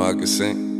I can sing.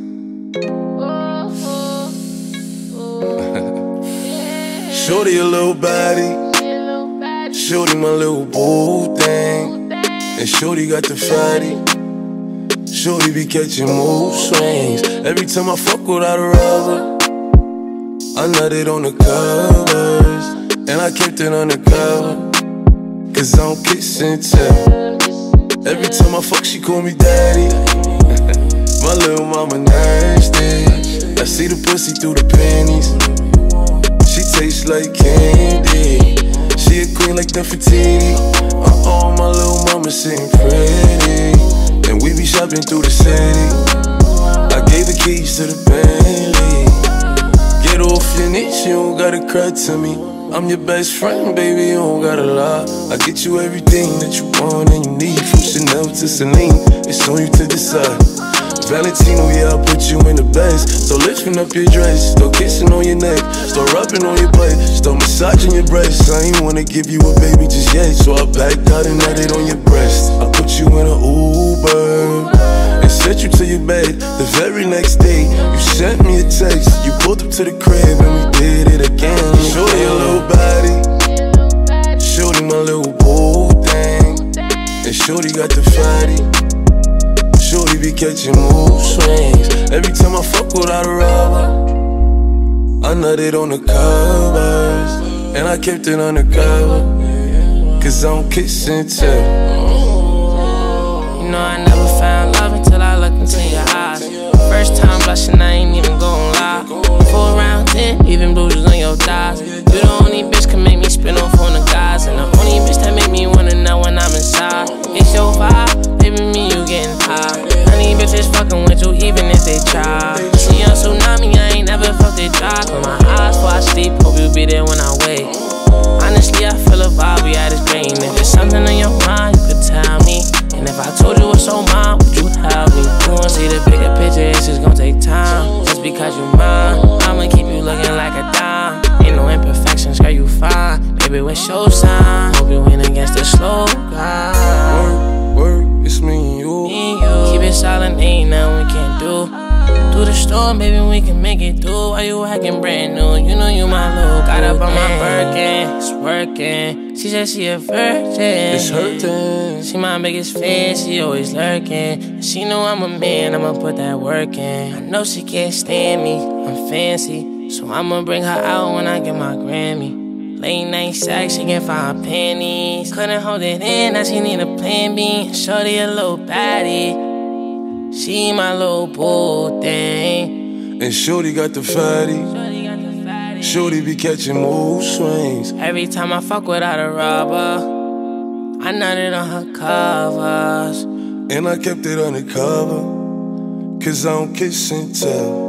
Shorty a little body, shorty my little boo thing, and shorty got the fatty. Shorty be catching mood swings. Every time I fuck without a rubber, I nutted on the covers, and I kept it undercover, cause I don't kiss and tell. Every time I fuck, she call me daddy. My little mama nasty. I see the pussy through the panties. She tastes like candy. She a queen like Nefertiti. My little mama sitting pretty, and we be shopping through the city. I gave the keys to the Bentley. Get off your knees, you don't gotta cry to me. I'm your best friend, baby, you don't gotta lie. I get you everything that you want and you need, from Chanel to Celine. It's on you to decide. Valentino, yeah, I put you in the best. So lifting up your dress, start kissing on your neck, start rubbing on your butt, start massaging your breasts. I ain't wanna give you a baby just yet, so I backed out and nutted on your breast. I put you in an Uber and sent you to your bed. The very next day, you sent me a text. You pulled up to the crib and we did it again. Shorty a little body, shorty my little boo thing, and shorty got the fatty. Shorty be catching mood swings. Every time I fuck without a rubber, I nutted on the covers, and I kept it undercover, cause I don't kiss and tell. You know I never found love until I looked into your eyes. First time blushing, I ain't even gon' lie. 4 round 10, even bruises on your thighs. You the only bitch can make me spin off on the guys, and the only bitch that make me wanna know when I'm inside. It's your vibe, baby, me you getting high. Honey bitches fucking with you even if they try. See on tsunami, I ain't never felt it dry. Close my eyes before I sleep, hope you be there when I wake. Honestly, I feel a vibe, we at this brain. If there's something on your mind, you could tell me. And if I told you what's on mine, would you help me? You won't see the bigger picture, it's just gon' take time. Just because you mine, I'ma keep you looking like a dime. Ain't no imperfections, girl, you fine. Baby, what's your sign? Hope you win against the slow guy. Work, it's me and you. Keep it silent, ain't nothing we can't do. Through the storm, baby, we can make it through. While you acting brand new, you know you my little. Got up on my Birkin, it's working. She said she a virgin, It's hurting. she my biggest fan, she always lurking. She know I'm a man, I'ma put that work in. I know she can't stand me, I'm fancy, so I'ma bring her out when I get my Grammy. Late night sex, she can find panties. Couldn't hold it in, now she need a plan B. Shorty a little baddie, she my little boo thing, and shorty got the fatty. Shorty be catching mood swings. Every time I fuck without a rubber, I nutted on her covers, and I kept it undercover, cause I don't kiss and tell.